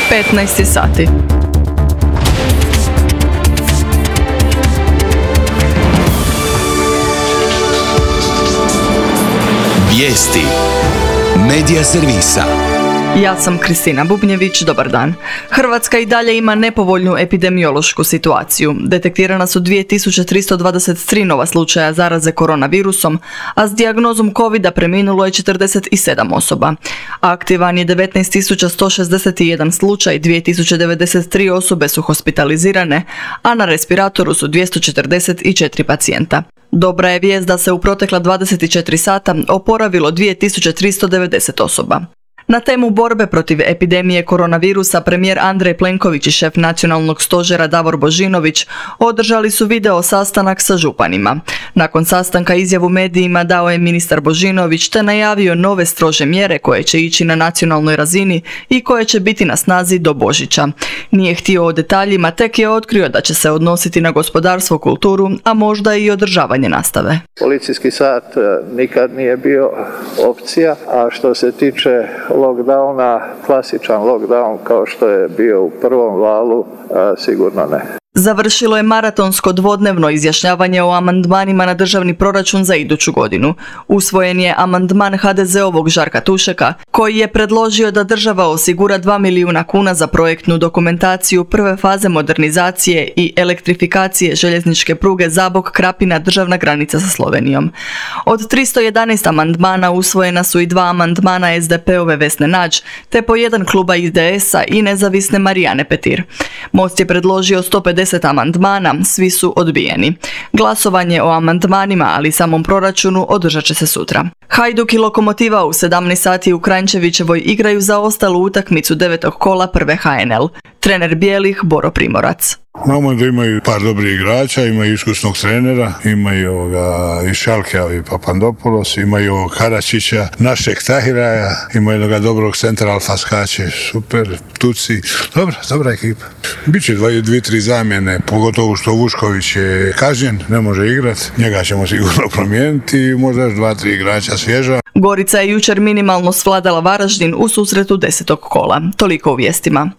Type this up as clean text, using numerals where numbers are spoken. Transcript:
15 sati. Vijesti Medija servisa. Ja sam Kristina Bubnjević, dobar dan. Hrvatska i dalje ima nepovoljnu epidemiološku situaciju. Detektirana su 2323 nova slučaja zaraze koronavirusom, a s dijagnozom covida preminulo je 47 osoba. Aktivan je 19.161 slučaj, 2093 osobe su hospitalizirane, a na respiratoru su 244 pacijenta. Dobra je vijest da se u protekla 24 sata oporavilo 2390 osoba. Na temu borbe protiv epidemije koronavirusa premijer Andrej Plenković i šef nacionalnog stožera Davor Božinović održali su video sastanak sa županima. Nakon sastanka izjavu medijima dao je ministar Božinović te najavio nove strože mjere koje će ići na nacionalnoj razini i koje će biti na snazi do Božića. Nije htio o detaljima, tek je otkrio da će se odnositi na gospodarstvo, kulturu, a možda i održavanje nastave. Policijski sat nikad nije bio opcija, a što se tiče lockdowna, klasičan lockdown kao što je bio u prvom valu, sigurno ne. Završilo je maratonsko dvodnevno izjašnjavanje o amandmanima na državni proračun za iduću godinu. Usvojen je amandman HDZ-ovog Žarka Tušeka, koji je predložio da država osigura 2 milijuna kuna za projektnu dokumentaciju prve faze modernizacije i elektrifikacije željezničke pruge Zabok-Krapina državna granica sa Slovenijom. Od 311 amandmana usvojena su i 2 amandmana SDP-ove Vesne Nađ, te po jedan kluba IDS-a i nezavisne Marijane Petir. Most je predložio 150 amandmana, svi su odbijeni. Glasovanje o amandmanima, ali samom proračunu, održat će se sutra. Hajduk i Lokomotiva u 17 sati u Kranjčevićevoj igraju za ostalu utakmicu 9. kola prve HNL. Trener bijelih Boro Primorac. Znamo da imaju par dobrih igrača, imaju iskusnog trenera, imaju i Šalkea i Papandopoulos, imaju Karačića, našeg Tahiraja, imaju jednog dobrog centra Alfaskaće, super, Tuci, dobra ekipa. Biće 2-3 zamjene, pogotovo što Vušković je kažnjen, ne može igrati, njega ćemo sigurno promijeniti i možda još 2-3 igrača svježa. Gorica je jučer minimalno svladala Varaždin u susretu 10. kola. Toliko u vijestima.